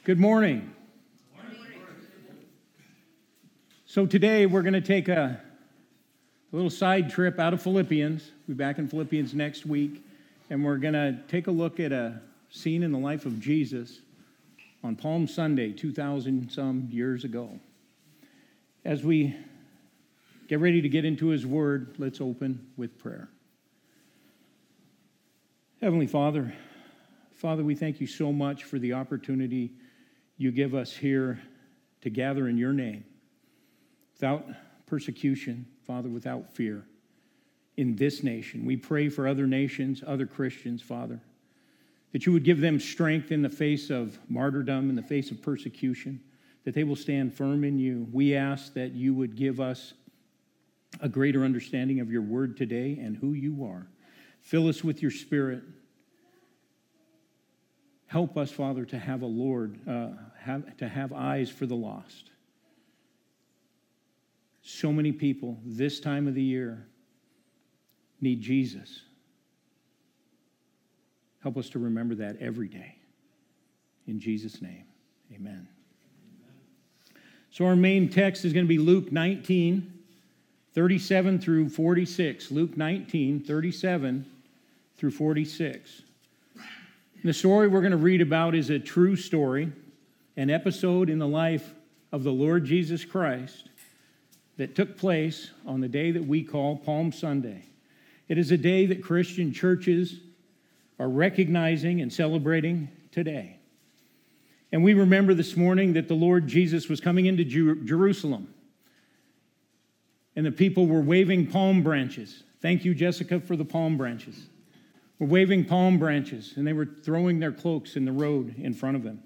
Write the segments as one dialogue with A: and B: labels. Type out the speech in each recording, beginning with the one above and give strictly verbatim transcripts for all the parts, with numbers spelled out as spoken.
A: Good morning. So today we're going to take a, a little side trip out of Philippians. We'll be back in Philippians next week, and we're going to take a look at a scene in the life of Jesus on Palm Sunday, two thousand some years ago. As we get ready to get into His Word, let's open with prayer. Heavenly Father, Father, we thank you so much for the opportunity you give us here to gather in your name without persecution, Father, without fear in this nation. We pray for other nations, other Christians, Father, that you would give them strength in the face of martyrdom, in the face of persecution, that they will stand firm in you. We ask that you would give us a greater understanding of your word today and who you are. Fill us with your Spirit. Help us, Father, to have a Lord, uh, have, to have eyes for the lost. So many people this time of the year need Jesus. Help us to remember that every day. In Jesus' name, amen. So our main text is going to be Luke nineteen, thirty-seven through forty-six. Luke nineteen, thirty-seven through forty-six. The story we're going to read about is a true story, an episode in the life of the Lord Jesus Christ that took place on the day that we call Palm Sunday. It is a day that Christian churches are recognizing and celebrating today. And we remember this morning that the Lord Jesus was coming into Jer- Jerusalem, and the people were waving palm branches. Thank you, Jessica, for the palm branches. Were waving palm branches, and they were throwing their cloaks in the road in front of them.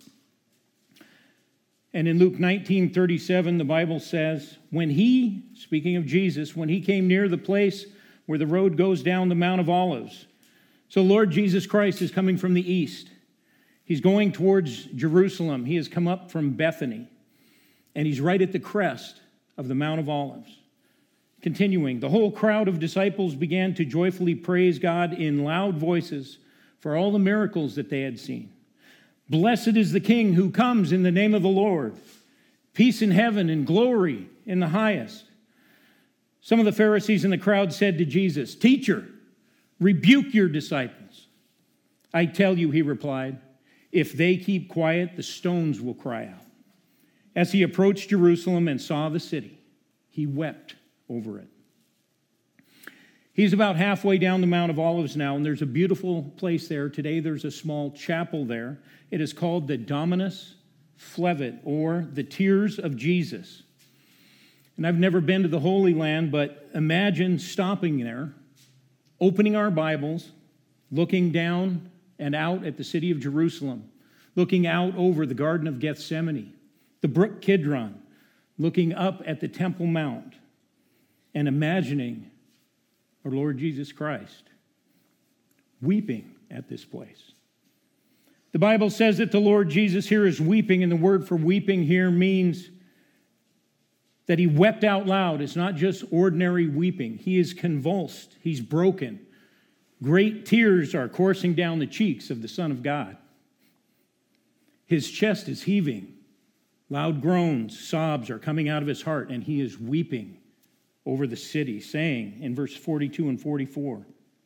A: And in Luke nineteen thirty-seven, the Bible says, when he, speaking of Jesus, when he came near the place where the road goes down the Mount of Olives. So Lord Jesus Christ is coming from the east. He's going towards Jerusalem. He has come up from Bethany, and he's right at the crest of the Mount of Olives. Continuing, the whole crowd of disciples began to joyfully praise God in loud voices for all the miracles that they had seen. Blessed is the King who comes in the name of the Lord. Peace in heaven and glory in the highest. Some of the Pharisees in the crowd said to Jesus, Teacher, rebuke your disciples. I tell you, he replied, if they keep quiet, the stones will cry out. As he approached Jerusalem and saw the city, he wept over it. He's about halfway down the Mount of Olives now, and there's a beautiful place there. Today there's a small chapel there. It is called the Dominus Flevit, or the Tears of Jesus. And I've never been to the Holy Land, but imagine stopping there, opening our Bibles, looking down and out at the city of Jerusalem, looking out over the Garden of Gethsemane, the brook Kidron, looking up at the Temple Mount, and imagining our Lord Jesus Christ weeping at this place. The Bible says that the Lord Jesus here is weeping, and the word for weeping here means that he wept out loud. It's not just ordinary weeping. He is convulsed. He's broken. Great tears are coursing down the cheeks of the Son of God. His chest is heaving. Loud groans, sobs are coming out of his heart, and he is weeping over the city, saying in verse forty-two and forty-four,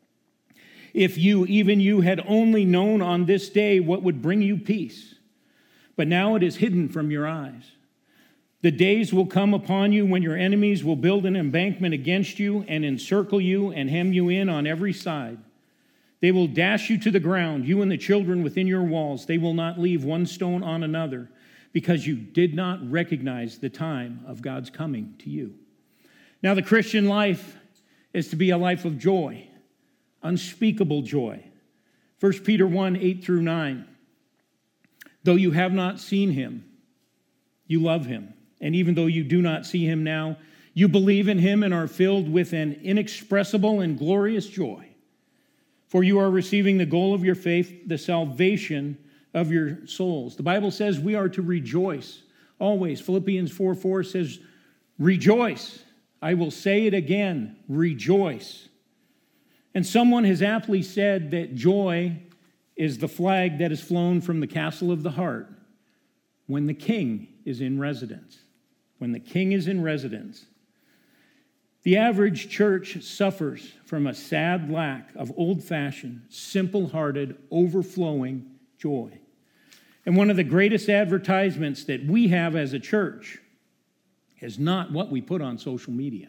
A: if you, even you, had only known on this day what would bring you peace, but now it is hidden from your eyes. The days will come upon you when your enemies will build an embankment against you and encircle you and hem you in on every side. They will dash you to the ground, you and the children within your walls. They will not leave one stone on another, because you did not recognize the time of God's coming to you. Now, the Christian life is to be a life of joy, unspeakable joy. First Peter one, eight through nine. Though you have not seen him, you love him. And even though you do not see him now, you believe in him and are filled with an inexpressible and glorious joy. For you are receiving the goal of your faith, the salvation of your souls. The Bible says we are to rejoice always. Philippians four four says, rejoice. I will say it again, rejoice. And someone has aptly said that joy is the flag that is flown from the castle of the heart when the king is in residence. When the king is in residence. The average church suffers from a sad lack of old-fashioned, simple-hearted, overflowing joy. And one of the greatest advertisements that we have as a church is not what we put on social media,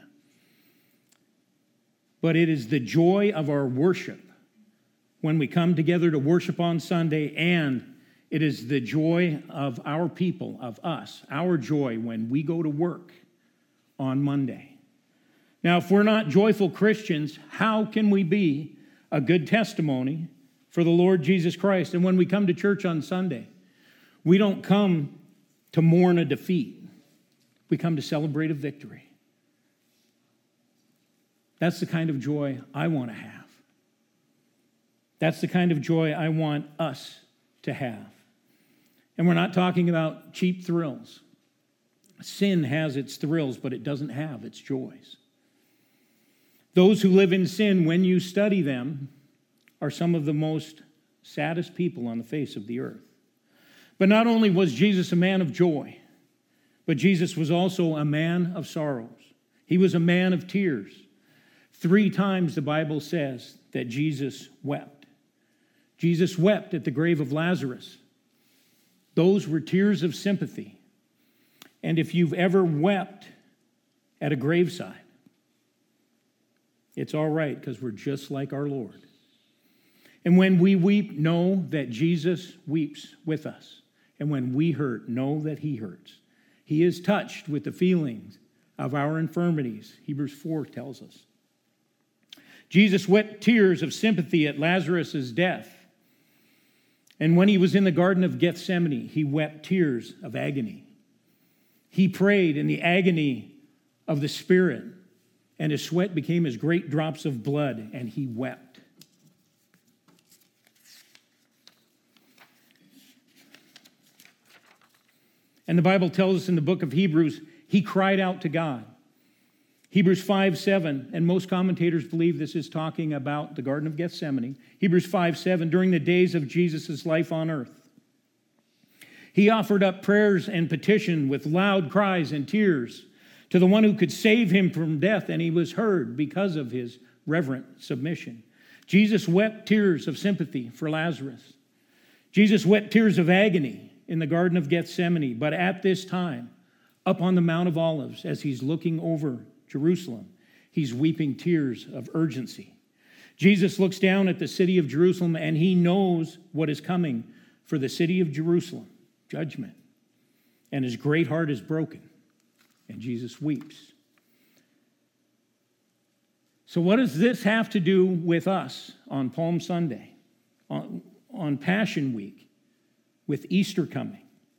A: but it is the joy of our worship when we come together to worship on Sunday, and it is the joy of our people, of us, our joy when we go to work on Monday. Now, if we're not joyful Christians, how can we be a good testimony for the Lord Jesus Christ? And when we come to church on Sunday, we don't come to mourn a defeat. We come to celebrate a victory. That's the kind of joy I want to have. That's the kind of joy I want us to have. And we're not talking about cheap thrills. Sin has its thrills, but it doesn't have its joys. Those who live in sin, when you study them, are some of the most saddest people on the face of the earth. But not only was Jesus a man of joy, but Jesus was also a man of sorrows. He was a man of tears. Three times the Bible says that Jesus wept. Jesus wept at the grave of Lazarus. Those were tears of sympathy. And if you've ever wept at a graveside, it's all right, because we're just like our Lord. And when we weep, know that Jesus weeps with us. And when we hurt, know that he hurts. He is touched with the feelings of our infirmities, Hebrews four tells us. Jesus wept tears of sympathy at Lazarus' death. And when he was in the Garden of Gethsemane, he wept tears of agony. He prayed in the agony of the Spirit, and his sweat became as great drops of blood, and he wept. And the Bible tells us in the book of Hebrews, he cried out to God. Hebrews five seven, and most commentators believe this is talking about the Garden of Gethsemane. Hebrews five seven, during the days of Jesus' life on earth, he offered up prayers and petition with loud cries and tears to the one who could save him from death, and he was heard because of his reverent submission. Jesus wept tears of sympathy for Lazarus. Jesus wept tears of agony in the Garden of Gethsemane, but at this time, up on the Mount of Olives, as he's looking over Jerusalem, he's weeping tears of urgency. Jesus looks down at the city of Jerusalem, and he knows what is coming for the city of Jerusalem, judgment. And his great heart is broken. And Jesus weeps. So what does this have to do with us on Palm Sunday, on, on Passion Week, with Easter coming?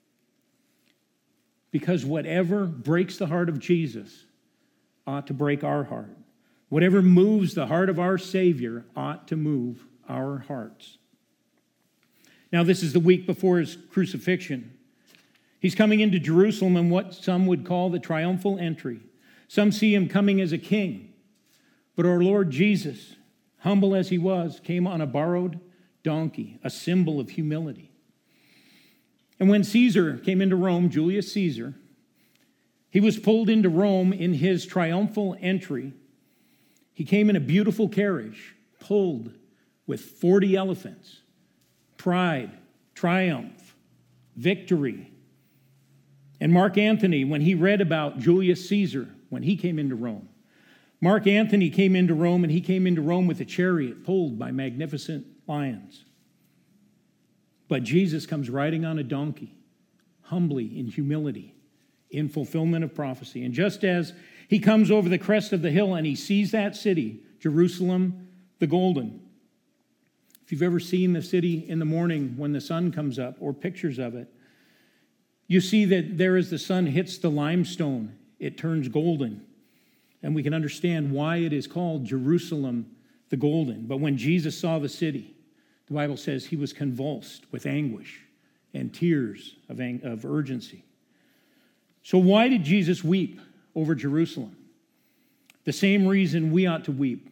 A: Because whatever breaks the heart of Jesus ought to break our heart. Whatever moves the heart of our Savior ought to move our hearts. Now, this is the week before his crucifixion. He's coming into Jerusalem in what some would call the triumphal entry. Some see him coming as a king. But our Lord Jesus, humble as he was, came on a borrowed donkey, a symbol of humility. And when Caesar came into Rome, Julius Caesar, he was pulled into Rome in his triumphal entry. He came in a beautiful carriage, pulled with forty elephants. Pride, triumph, victory. And Mark Antony, when he read about Julius Caesar, when he came into Rome, Mark Antony came into Rome, and he came into Rome with a chariot pulled by magnificent lions. But Jesus comes riding on a donkey, humbly, in humility, in fulfillment of prophecy. And just as he comes over the crest of the hill and he sees that city, Jerusalem the Golden. If you've ever seen the city in the morning when the sun comes up, or pictures of it, you see that there as the sun hits the limestone, it turns golden. And we can understand why it is called Jerusalem the Golden. But when Jesus saw the city, the Bible says he was convulsed with anguish and tears of, ang- of urgency. So why did Jesus weep over Jerusalem? The same reason we ought to weep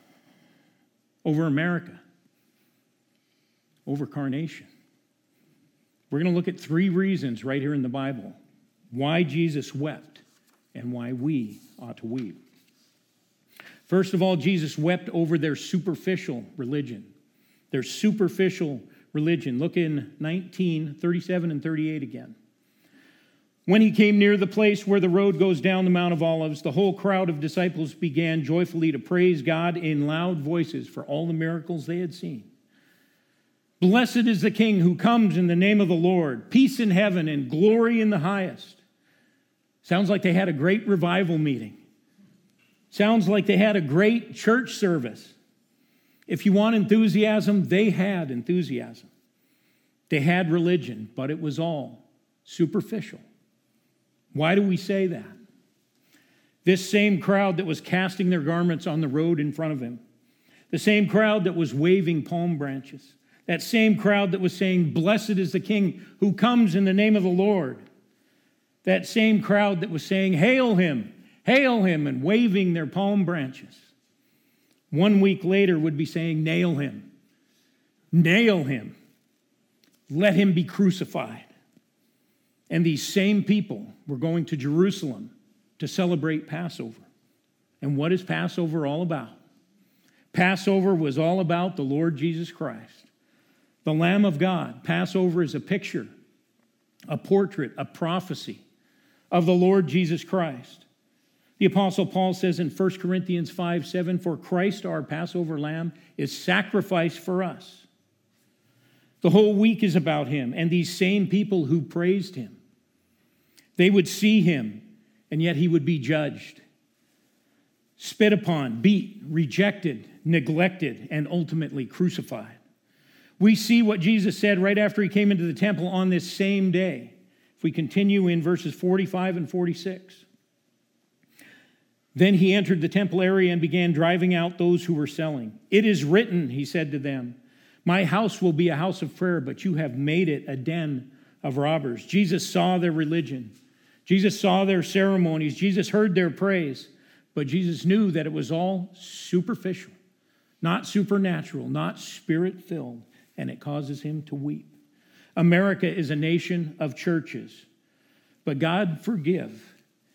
A: over America, over Carnation, We're going to look at three reasons right here in the Bible why Jesus wept and why we ought to weep. First of all, Jesus wept over their superficial religion. Their superficial religion. Look in nineteen, thirty-seven and thirty-eight again. When he came near the place where the road goes down the Mount of Olives, the whole crowd of disciples began joyfully to praise God in loud voices for all the miracles they had seen. Blessed is the King who comes in the name of the Lord, peace in heaven and glory in the highest. Sounds like they had a great revival meeting. Sounds like they had a great church service. If you want enthusiasm, they had enthusiasm. They had religion, but it was all superficial. Why do we say that? This same crowd that was casting their garments on the road in front of him, the same crowd that was waving palm branches, that same crowd that was saying, blessed is the King who comes in the name of the Lord, that same crowd that was saying, hail him, hail him, and waving their palm branches, one week later would be saying, nail him, nail him, let him be crucified. And these same people were going to Jerusalem to celebrate Passover. And what is Passover all about? Passover was all about the Lord Jesus Christ, the Lamb of God. Passover is a picture, a portrait, a prophecy of the Lord Jesus Christ. The Apostle Paul says in First Corinthians five seven, for Christ, our Passover lamb, is sacrificed for us. The whole week is about him and these same people who praised him. They would see him, and yet he would be judged, spit upon, beat, rejected, neglected, and ultimately crucified. We see what Jesus said right after he came into the temple on this same day. If we continue in verses forty-five and forty-six. Then he entered the temple area and began driving out those who were selling. It is written, he said to them, my house will be a house of prayer, but you have made it a den of robbers. Jesus saw their religion. Jesus saw their ceremonies. Jesus heard their praise. But Jesus knew that it was all superficial, not supernatural, not spirit-filled, and it causes him to weep. America is a nation of churches, but God forgive.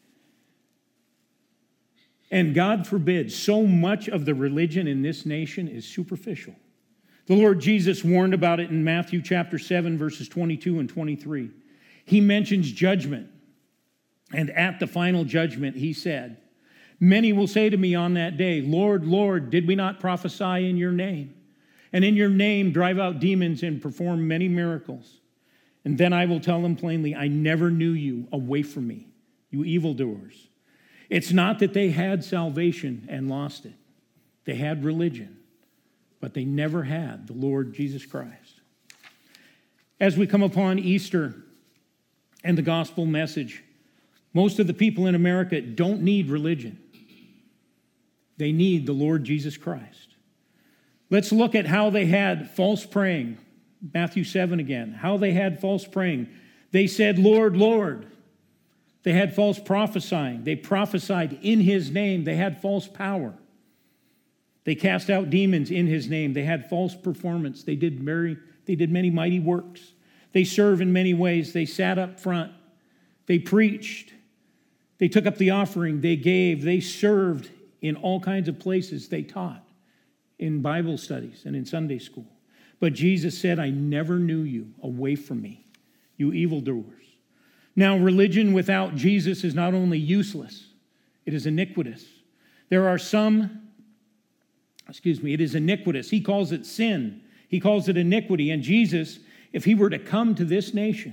A: And God forbid, so much of the religion in this nation is superficial. The Lord Jesus warned about it in Matthew chapter seven, verses twenty-two and twenty-three. He mentions judgment. And at the final judgment, he said, many will say to me on that day, Lord, Lord, did we not prophesy in your name? And in your name drive out demons and perform many miracles. And then I will tell them plainly, I never knew you. Away from me, you evildoers. It's not that they had salvation and lost it. They had religion, but they never had the Lord Jesus Christ. As we come upon Easter and the gospel message, most of the people in America don't need religion. They need the Lord Jesus Christ. Let's look at how they had false praying. Matthew seven again. How they had false praying. They said, Lord, Lord. They had false prophesying. They prophesied in his name. They had false power. They cast out demons in his name. They had false performance. They did very, they did many mighty works. They served in many ways. They sat up front. They preached. They took up the offering. They gave. They served in all kinds of places. They taught in Bible studies and in Sunday school. But Jesus said, I never knew you. Away from me, you evildoers. Now, religion without Jesus is not only useless, it is iniquitous. There are some, excuse me, it is iniquitous. He calls it sin. He calls it iniquity. And Jesus, if he were to come to this nation,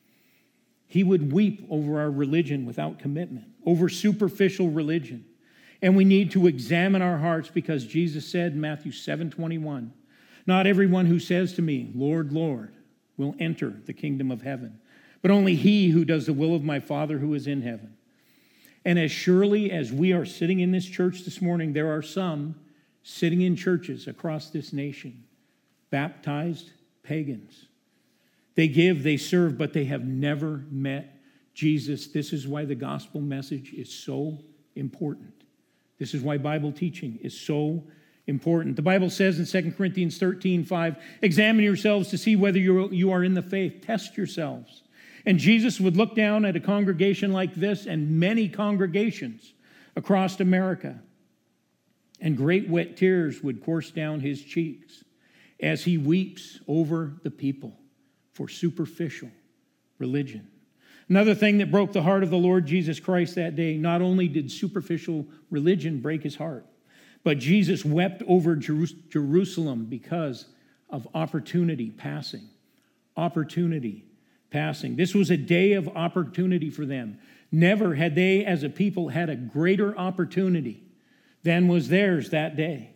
A: he would weep over our religion without commitment, over superficial religion. And we need to examine our hearts because Jesus said in Matthew seven twenty-one, not everyone who says to me, Lord, Lord, will enter the kingdom of heaven, but only he who does the will of my Father who is in heaven. And as surely as we are sitting in this church this morning, there are some sitting in churches across this nation, baptized pagans. They give, they serve, but they have never met Jesus. This is why the gospel message is so important. This is why Bible teaching is so important. The Bible says in Second Corinthians thirteen five, examine yourselves to see whether you you are in the faith. Test yourselves. And Jesus would look down at a congregation like this and many congregations across America, and great wet tears would course down his cheeks as he weeps over the people for superficial religion. Another thing that broke the heart of the Lord Jesus Christ that day, not only did superficial religion break his heart, but Jesus wept over Jerusalem because of opportunity passing. Opportunity passing. This was a day of opportunity for them. Never had they as a people had a greater opportunity than was theirs that day.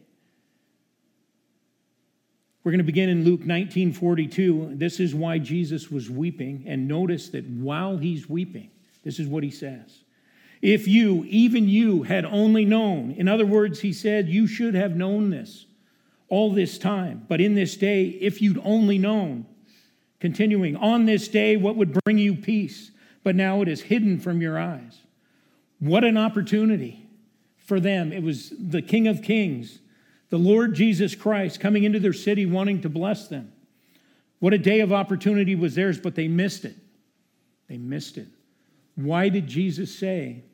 A: We're going to begin in Luke nineteen forty-two. This is why Jesus was weeping. And notice that while he's weeping, this is what he says. If you, even you, had only known. In other words, he said, you should have known this all this time. But in this day, if you'd only known. Continuing, on this day, what would bring you peace? But now it is hidden from your eyes. What an opportunity for them. It was the King of Kings, the Lord Jesus Christ, coming into their city wanting to bless them. What a day of opportunity was theirs, but they missed it. They missed it. Why did Jesus say,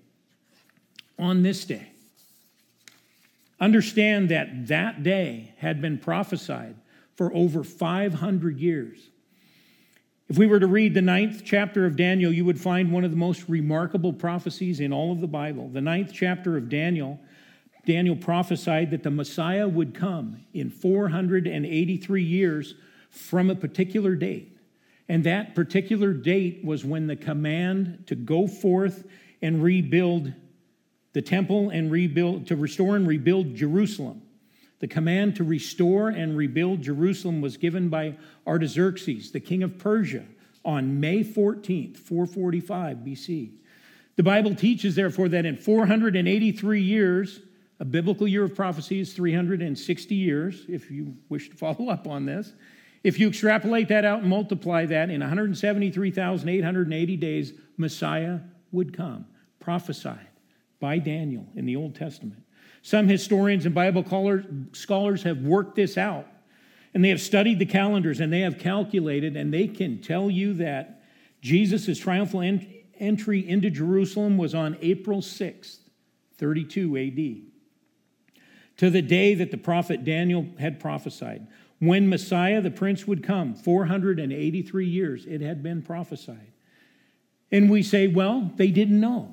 A: on this day? Understand that that day had been prophesied for over five hundred years. If we were to read the ninth chapter of Daniel, you would find one of the most remarkable prophecies in all of the Bible. The ninth chapter of Daniel, Daniel prophesied that the Messiah would come in four hundred eighty-three years from a particular date. And that particular date was when the command to go forth and rebuild the temple and rebuild, to restore and rebuild Jerusalem. The command to restore and rebuild Jerusalem was given by Artaxerxes, the king of Persia, on May fourteenth, four forty-five B C. The Bible teaches, therefore, that in four hundred eighty-three years, a biblical year of prophecy is three hundred sixty years, if you wish to follow up on this. If you extrapolate that out and multiply that, in one hundred seventy-three thousand eight hundred eighty days, Messiah would come, prophesied by Daniel in the Old Testament. Some historians and Bible scholars have worked this out, and they have studied the calendars, and they have calculated, and they can tell you that Jesus' triumphal ent- entry into Jerusalem was on April sixth, thirty-two A D, to the day that the prophet Daniel had prophesied. When Messiah, the prince, would come, four hundred eighty-three years, it had been prophesied. And we say, well, they didn't know.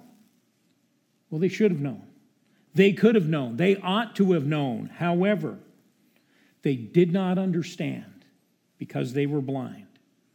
A: Well, they should have known. They could have known. They ought to have known. However, they did not understand because they were blind.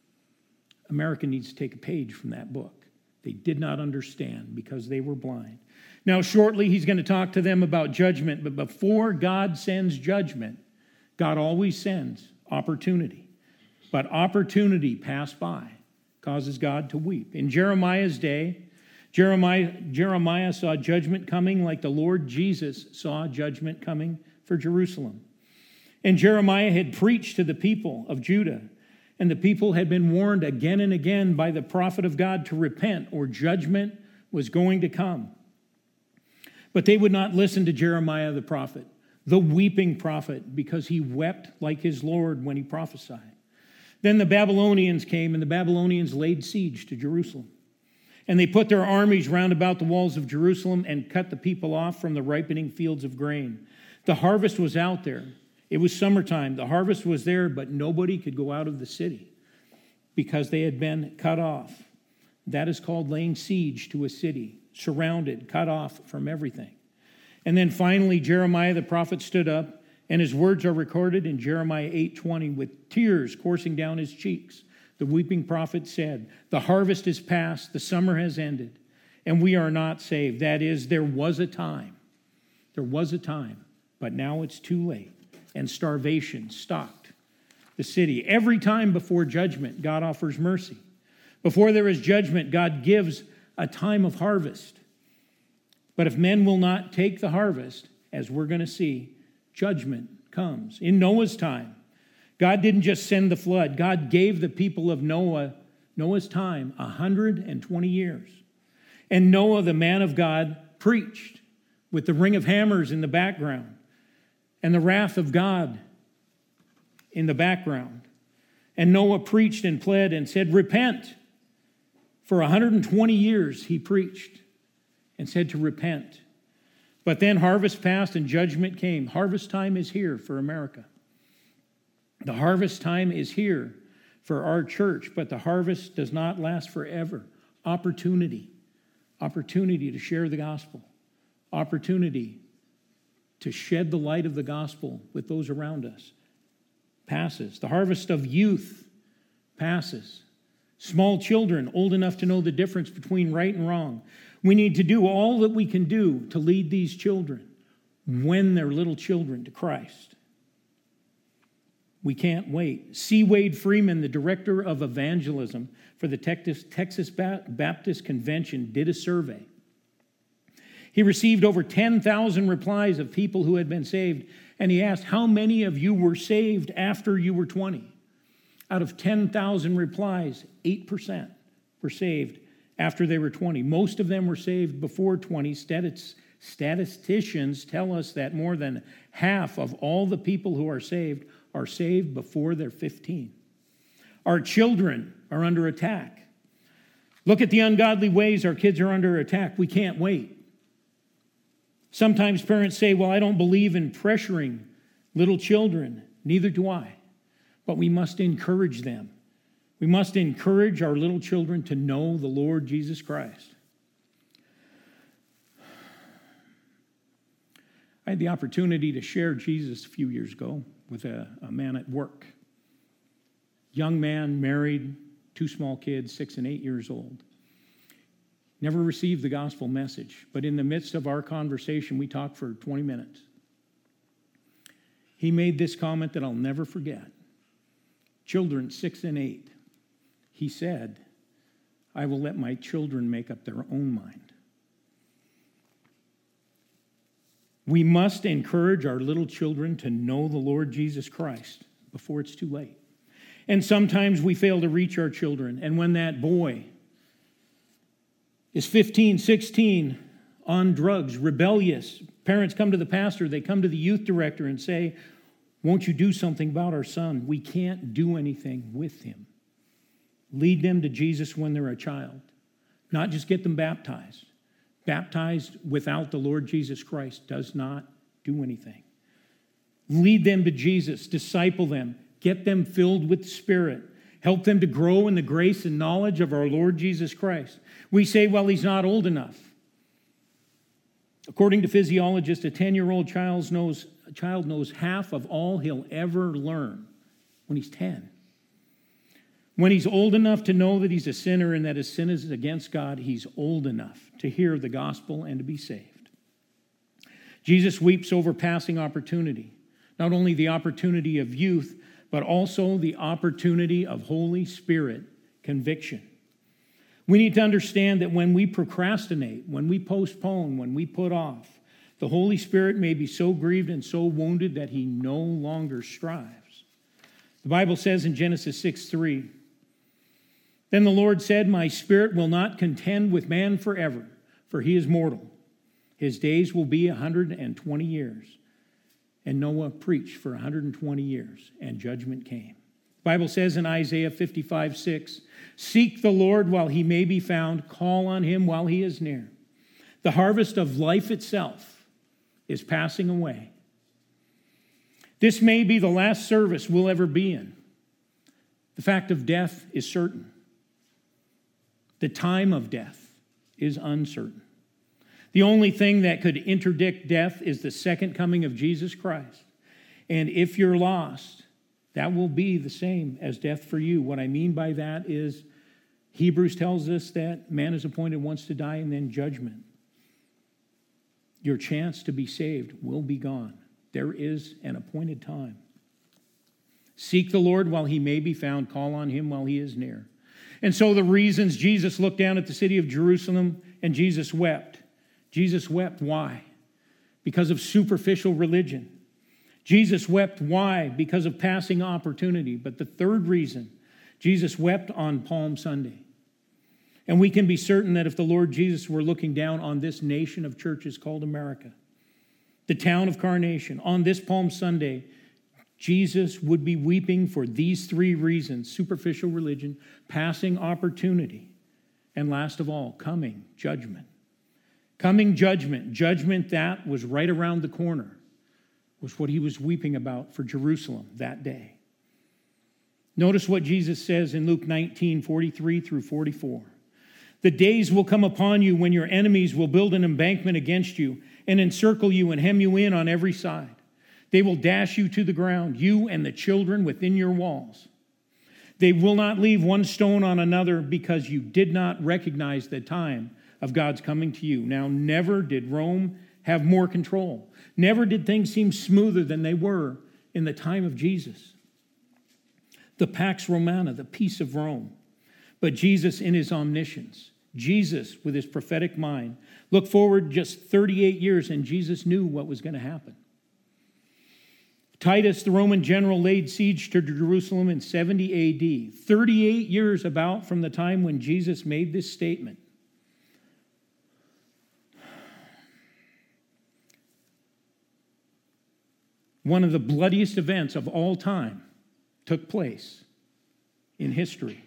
A: America needs to take a page from that book. They did not understand because they were blind. Now, shortly, he's going to talk to them about judgment. But before God sends judgment, God always sends opportunity. But opportunity passed by causes God to weep. In Jeremiah's day, Jeremiah, Jeremiah saw judgment coming like the Lord Jesus saw judgment coming for Jerusalem. And Jeremiah had preached to the people of Judah, and the people had been warned again and again by the prophet of God to repent, or judgment was going to come. But they would not listen to Jeremiah the prophet, the weeping prophet, because he wept like his Lord when he prophesied. Then the Babylonians came, and the Babylonians laid siege to Jerusalem. And they put their armies round about the walls of Jerusalem and cut the people off from the ripening fields of grain. The harvest was out there. It was summertime. The harvest was there, but nobody could go out of the city because they had been cut off. That is called laying siege to a city, surrounded, cut off from everything. And then finally, Jeremiah the prophet stood up, and his words are recorded in Jeremiah eight twenty with tears coursing down his cheeks. The weeping prophet said, the harvest is past, the summer has ended, and we are not saved. That is, there was a time. There was a time, but now it's too late. And starvation stalked the city. Every time before judgment, God offers mercy. Before there is judgment, God gives a time of harvest. But if men will not take the harvest, as we're going to see, judgment comes. In Noah's time, God didn't just send the flood. God gave the people of Noah, Noah's time, one hundred twenty years. And Noah, the man of God, preached with the ring of hammers in the background. and the wrath of God in the background. And Noah preached and pled and said, repent. For one hundred twenty years he preached and said to repent. But then harvest passed and judgment came. Harvest time is here for America. The harvest time is here for our church, but the harvest does not last forever. Opportunity. Opportunity to share the gospel. Opportunity to shed the light of the gospel with those around us passes. The harvest of youth passes. Small children, old enough to know the difference between right and wrong. We need to do all that we can do to lead these children when they're little children to Christ. We can't wait. C. Wade Freeman, the director of evangelism for the Texas, Texas Baptist Convention, did a survey. He received over ten thousand replies of people who had been saved, and he asked, how many of you were saved after you were twenty? Out of ten thousand replies, eight percent were saved after they were twenty. Most of them were saved before twenty. Statis, statisticians tell us that more than half of all the people who are saved are saved before they're fifteen. Our children are under attack. Look at the ungodly ways our kids are under attack. We can't wait. Sometimes parents say, well, I don't believe in pressuring little children. Neither do I. But we must encourage them. We must encourage our little children to know the Lord Jesus Christ. I had the opportunity to share Jesus a few years ago with a, a man at work. Young man, married, two small kids, six and eight years old. Never received the gospel message, but in the midst of our conversation, we talked for twenty minutes. He made this comment that I'll never forget. Children six and eight. He said, I will let my children make up their own mind. We must encourage our little children to know the Lord Jesus Christ before it's too late. And sometimes we fail to reach our children. And when that boy is fifteen, sixteen, on drugs, rebellious, parents come to the pastor, they come to the youth director and say, won't you do something about our son? We can't do anything with him. Lead them to Jesus when they're a child. Not just get them baptized. Baptized without the Lord Jesus Christ does not do anything. Lead them to Jesus. Disciple them. Get them filled with the Spirit. Help them to grow in the grace and knowledge of our Lord Jesus Christ. We say, well, he's not old enough. According to physiologists, a ten-year-old child knows, a child knows half of all he'll ever learn when he's ten. When he's old enough to know that he's a sinner and that his sin is against God, he's old enough to hear the gospel and to be saved. Jesus weeps over passing opportunity, not only the opportunity of youth, but also the opportunity of Holy Spirit conviction. We need to understand that when we procrastinate, when we postpone, when we put off, the Holy Spirit may be so grieved and so wounded that he no longer strives. The Bible says in Genesis six three, then the Lord said, my spirit will not contend with man forever, for he is mortal. His days will be one hundred twenty years. And Noah preached for one hundred twenty years, and judgment came. The Bible says in Isaiah fifty-five six, seek the Lord while he may be found, call on him while he is near. The harvest of life itself is passing away. This may be the last service we'll ever be in. The fact of death is certain. The time of death is uncertain. The only thing that could interdict death is the second coming of Jesus Christ. And if you're lost, that will be the same as death for you. What I mean by that is Hebrews tells us that man is appointed once to die and then judgment. Your chance to be saved will be gone. There is an appointed time. Seek the Lord while he may be found. Call on him while he is near. And so the reasons Jesus looked down at the city of Jerusalem and Jesus wept. Jesus wept. Why? Because of superficial religion. Jesus wept. Why? Because of passing opportunity. But the third reason, Jesus wept on Palm Sunday. And we can be certain that if the Lord Jesus were looking down on this nation of churches called America, the town of Carnation. On this Palm Sunday, Jesus would be weeping for these three reasons: superficial religion, passing opportunity, and last of all, coming judgment. Coming judgment, judgment that was right around the corner, was what he was weeping about for Jerusalem that day. Notice what Jesus says in Luke nineteen, forty-three through forty-four. The days will come upon you when your enemies will build an embankment against you and encircle you and hem you in on every side. They will dash you to the ground, you and the children within your walls. They will not leave one stone on another because you did not recognize the time of God's coming to you. Now, never did Rome have more control. Never did things seem smoother than they were in the time of Jesus. The Pax Romana, the peace of Rome. But Jesus in his omniscience, Jesus with his prophetic mind, looked forward just thirty-eight years, and Jesus knew what was going to happen. Titus, the Roman general, laid siege to Jerusalem in seventy A D, thirty-eight years about from the time when Jesus made this statement. One of the bloodiest events of all time took place in history.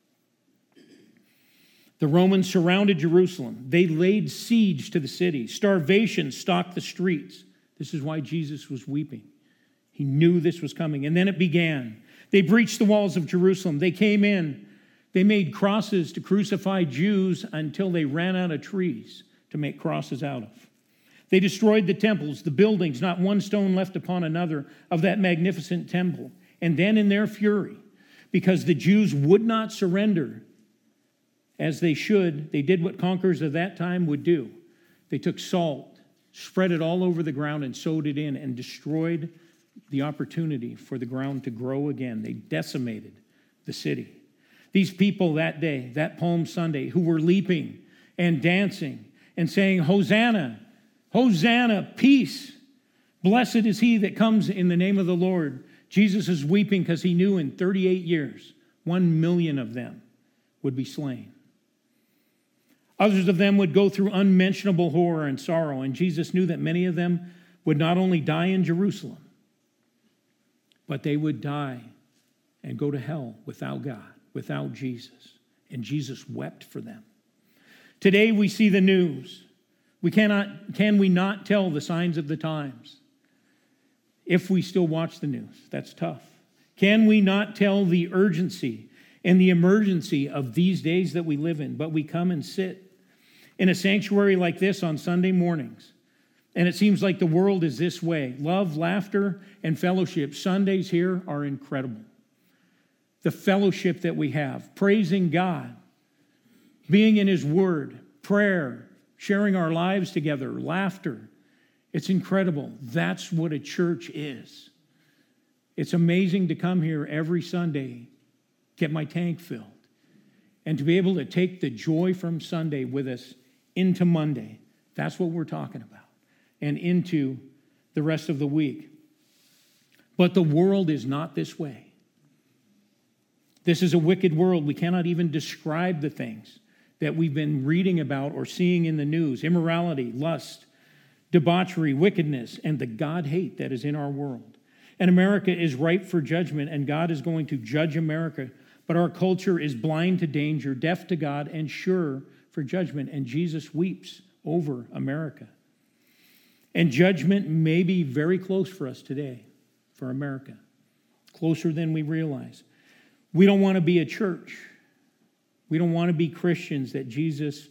A: The Romans surrounded Jerusalem. They laid siege to the city. Starvation stalked the streets. This is why Jesus was weeping. He knew this was coming. And then it began. They breached the walls of Jerusalem. They came in. They made crosses to crucify Jews until they ran out of trees to make crosses out of. They destroyed the temples, the buildings, not one stone left upon another of that magnificent temple. And then in their fury, because the Jews would not surrender as they should, they did what conquerors of that time would do. They took salt, spread it all over the ground, and sowed it in, and destroyed the opportunity for the ground to grow again. They decimated the city. These people that day, that Palm Sunday, who were leaping and dancing and saying, Hosanna, Hosanna, peace. Blessed is he that comes in the name of the Lord. Jesus is weeping because he knew in thirty-eight years, one million of them would be slain. Others of them would go through unmentionable horror and sorrow, and Jesus knew that many of them would not only die in Jerusalem, but they would die and go to hell without God, without Jesus. And Jesus wept for them. Today we see the news. We cannot, can we not tell the signs of the times if we still watch the news? That's tough. Can we not tell the urgency and the emergency of these days that we live in? But we come and sit in a sanctuary like this on Sunday mornings, and it seems like the world is this way. Love, laughter, and fellowship. Sundays here are incredible. The fellowship that we have, praising God, being in his word, prayer, sharing our lives together, laughter. It's incredible. That's what a church is. It's amazing to come here every Sunday, get my tank filled, and to be able to take the joy from Sunday with us into Monday. That's what we're talking about. And into the rest of the week. But the world is not this way. This is a wicked world. We cannot even describe the things that we've been reading about or seeing in the news. Immorality, lust, debauchery, wickedness, and the God hate that is in our world. And America is ripe for judgment, and God is going to judge America. But our culture is blind to danger, deaf to God, and sure for judgment. And Jesus weeps over America. And judgment may be very close for us today, for America, closer than we realize. We don't want to be a church. We don't want to be Christians that Jesus,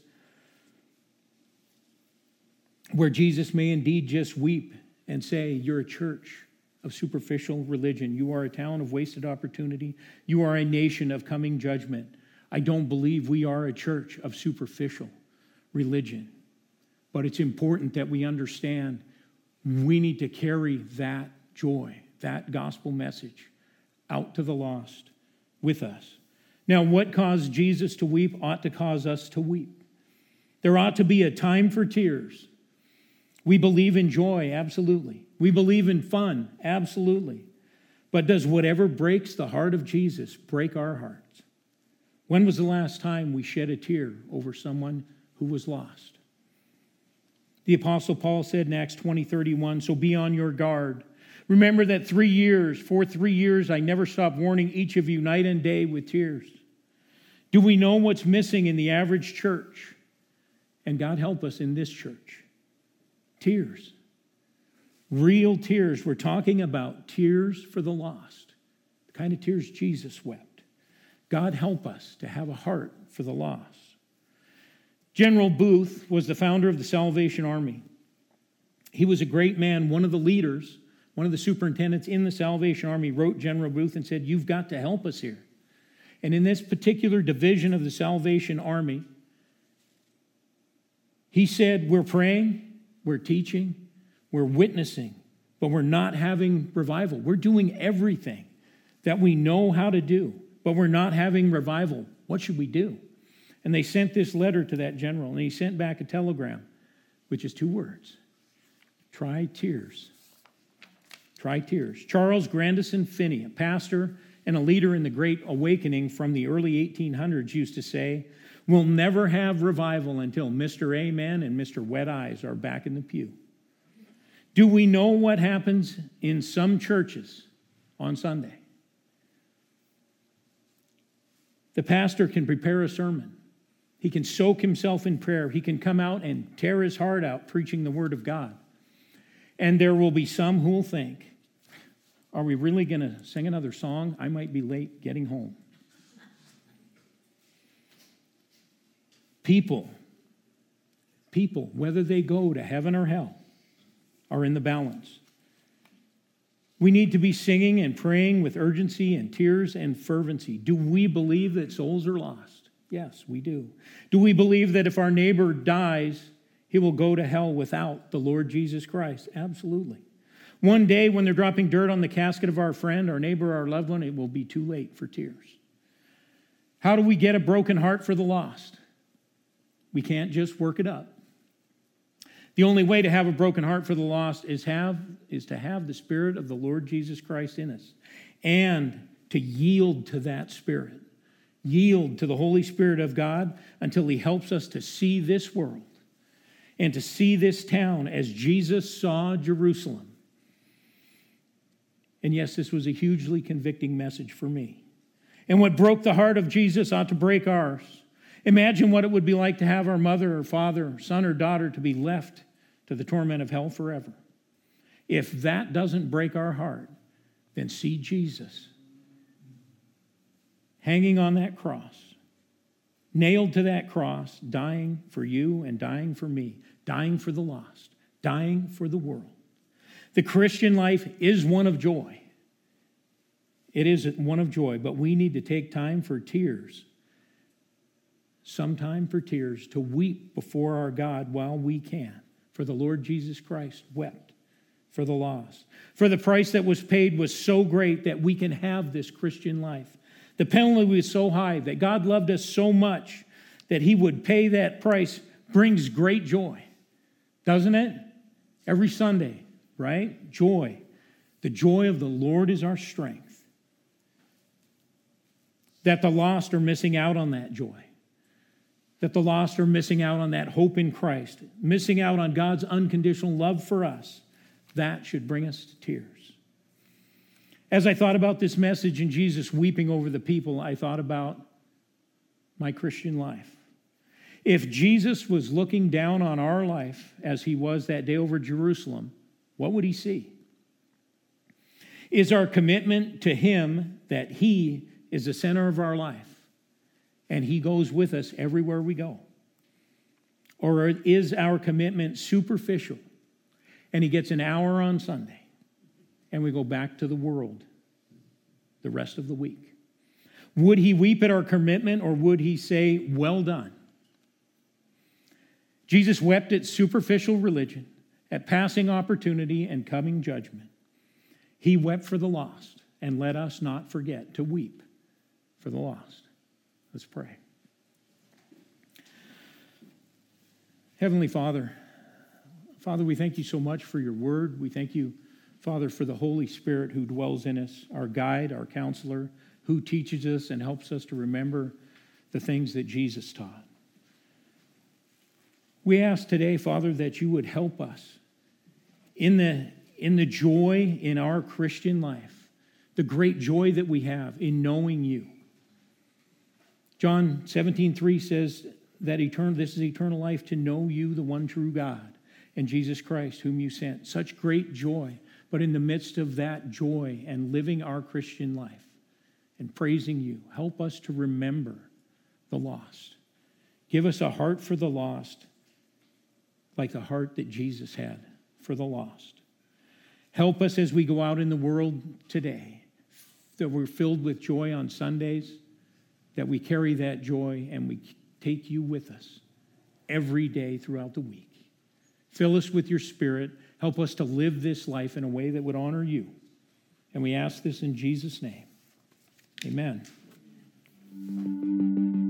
A: where Jesus may indeed just weep and say, you're a church of superficial religion. You are a town of wasted opportunity. You are a nation of coming judgment. I don't believe we are a church of superficial religion. But it's important that we understand we need to carry that joy, that gospel message out to the lost with us. Now, what caused Jesus to weep ought to cause us to weep. There ought to be a time for tears. We believe in joy, absolutely. We believe in fun, absolutely. But does whatever breaks the heart of Jesus break our hearts? When was the last time we shed a tear over someone who was lost? The Apostle Paul said in Acts twenty thirty-one, so be on your guard. Remember that three years, for three years, I never stopped warning each of you night and day with tears. Do we know what's missing in the average church? And God help us in this church. Tears. Real tears. We're talking about tears for the lost. The kind of tears Jesus wept. God help us to have a heart for the lost. General Booth was the founder of the Salvation Army. He was a great man, one of the leaders, one of the superintendents in the Salvation Army wrote General Booth and said, you've got to help us here. And in this particular division of the Salvation Army, he said, we're praying, we're teaching, we're witnessing, but we're not having revival. We're doing everything that we know how to do, but we're not having revival. What should we do? And they sent this letter to that general, and he sent back a telegram, which is two words. Try tears. Try tears. Charles Grandison Finney, a pastor and a leader in the Great Awakening from the early eighteen hundreds, used to say, we'll never have revival until Mister Amen and Mister Wet Eyes are back in the pew. Do we know what happens in some churches on Sunday? The pastor can prepare a sermon. He can soak himself in prayer. He can come out and tear his heart out preaching the Word of God. And there will be some who will think, are we really going to sing another song? I might be late getting home. People, people, whether they go to heaven or hell, are in the balance. We need to be singing and praying with urgency and tears and fervency. Do we believe that souls are lost? Yes, we do. Do we believe that if our neighbor dies, he will go to hell without the Lord Jesus Christ? Absolutely. One day when they're dropping dirt on the casket of our friend, our neighbor, our loved one, it will be too late for tears. How do we get a broken heart for the lost? We can't just work it up. The only way to have a broken heart for the lost is have is to have the Spirit of the Lord Jesus Christ in us and to yield to that Spirit. Yield to the Holy Spirit of God until He helps us to see this world and to see this town as Jesus saw Jerusalem. And yes, this was a hugely convicting message for me. And what broke the heart of Jesus ought to break ours. Imagine what it would be like to have our mother or father, or son or daughter to be left to the torment of hell forever. If that doesn't break our heart, then see Jesus hanging on that cross, nailed to that cross, dying for you and dying for me, dying for the lost, dying for the world. The Christian life is one of joy. It is one of joy, but we need to take time for tears. Some time for tears to weep before our God while we can. For the Lord Jesus Christ wept for the lost. For the price that was paid was so great that we can have this Christian life. The penalty was so high that God loved us so much that He would pay that price brings great joy. Doesn't it? Every Sunday, right? Joy. The joy of the Lord is our strength. That the lost are missing out on that joy. That the lost are missing out on that hope in Christ, missing out on God's unconditional love for us. That should bring us to tears. As I thought about this message and Jesus weeping over the people, I thought about my Christian life. If Jesus was looking down on our life as He was that day over Jerusalem, what would He see? Is our commitment to Him that He is the center of our life? And He goes with us everywhere we go? Or is our commitment superficial and He gets an hour on Sunday and we go back to the world the rest of the week? Would He weep at our commitment or would He say, well done? Jesus wept at superficial religion, at passing opportunity and coming judgment. He wept for the lost, and let us not forget to weep for the lost. Let's pray. Heavenly Father, Father, we thank You so much for Your word. We thank You, Father, for the Holy Spirit who dwells in us, our guide, our counselor, who teaches us and helps us to remember the things that Jesus taught. We ask today, Father, that you would help us in the, in the joy in our Christian life, the great joy that we have in knowing you. John seventeen three says that eternal, this is eternal life, to know you, the one true God, and Jesus Christ, whom you sent. Such great joy. But in the midst of that joy and living our Christian life and praising you, help us to remember the lost. Give us a heart for the lost, like the heart that Jesus had for the lost. Help us as we go out in the world today, that we're filled with joy on Sundays, that we carry that joy and we take you with us every day throughout the week. Fill us with your Spirit. Help us to live this life in a way that would honor you. And we ask this in Jesus' name. Amen.